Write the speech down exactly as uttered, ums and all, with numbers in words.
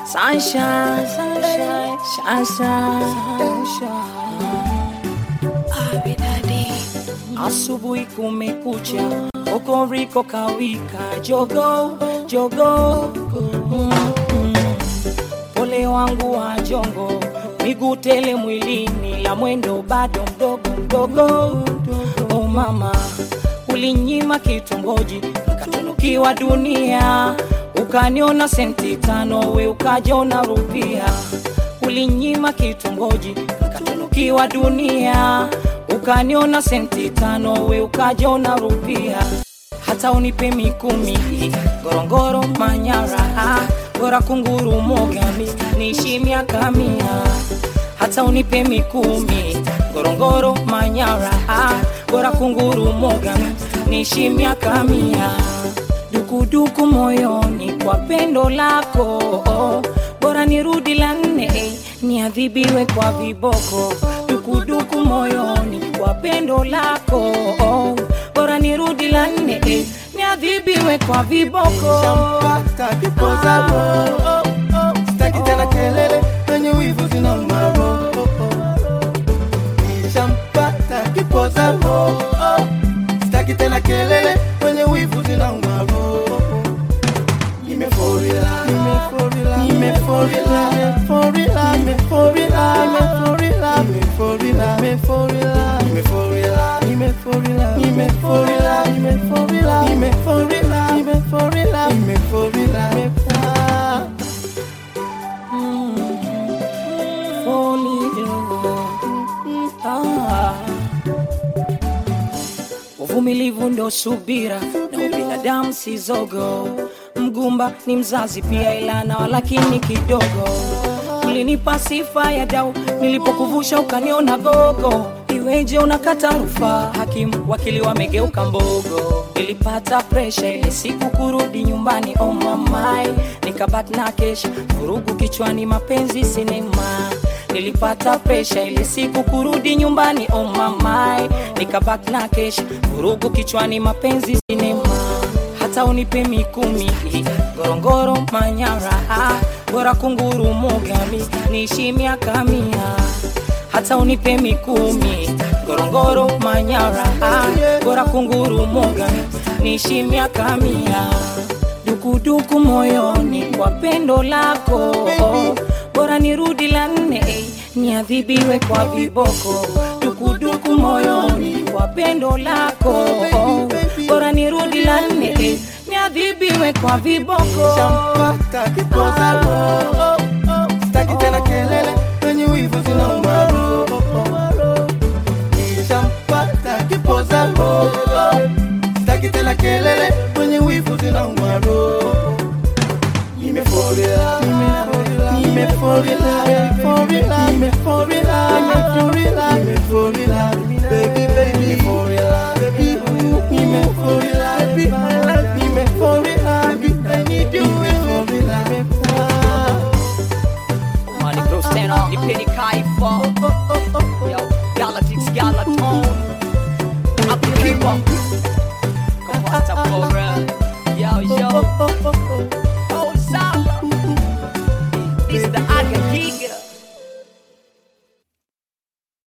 Sunshine, sunshine, sunshine, sunshine. Asubuhi kumekucha, kokoriko kawika, jogo, jogo. Mm-hmm. Pole wangu wa jongo, miguu tele mwilini, la mwendo bado mdogo mdogo. Oh mama, ulinyima kitongoji, nikatunukiwa dunia. Ukaniona senti tano, we ukajiona rupia. Ulinyima kitongoji, nikatunukiwa dunia. Ukaniona senti tano, we ukajiona rupia. Hata unipe mikumi, Ngorongoro Manyara, bora kunguru mogami, niishi miaka mia. Hata unipe mikumi, Ngorongoro Manyara, bora kunguru mogami, niishi miaka mia. Dukuduku moyoni kwa pendo lako, bora nirudi la nne, niadhibiwe kwa viboko. Dukuduku moyoni kwa pendo lako, bora nirudi la nne, niadhibiwe kwa viboko. Shampata kipoza roho, sitaki tena kelele, wenye wivu zinauma roho. Shampata kipoza roho, sitaki tena kelele, wenye wivu zinauma roho. Nimeforila, nimeforila, nimeforila, nimeforila, nimeforila, nimeforila, nimeforila, nimeforila, nimeforila, nimeforila, nimeforila, nimeforila, nimeforila, nimeforila, nimeforila, nimeforila. Uvumilivu ndo subira, na ubinadamu si zogo. Mgumba ni mzazi pia ilana walakini kidogo. Ulinipa sifa ya dau, nilipokuvusha ukaniona gogo. Iweje unakata rufaa, hakimu wakili wamegeuka mbogo. Nilipata pressure ile siku kurudi nyumbani, oh mamai. Nikabaki na kesha, vurugu kichwani, mapenzi sinema. Nilipata pressure ile siku kurudi nyumbani, oh mamai. Nikabaki na kesha, vurugu kichwani, mapenzi sinema. Hata unipe mikumi, Ngorongoro Manyara, bora kunguru mogami, niishi miaka mia. Hata unipe mikumi, Ngorongoro Manyara, bora kunguru mogami, niishi miaka mia. Dukuduku moyoni kwa pendo lako, bora nirudi la nne, niadhibiwe kwa viboko. Dukuduku moyoni kwa pendo lako, bora nirudi la nne, niadhibiwe kwa viboko. Shampata kipoza roho, sitaki tena kelele, wenye wivu zinauma roho. Shampata kipoza roho, sitaki tena kelele, wenye wivu zinauma roho. Nimeforila, nimeforila, nimeforila, nimeforila, nimeforila, nimeforila, nimeforila.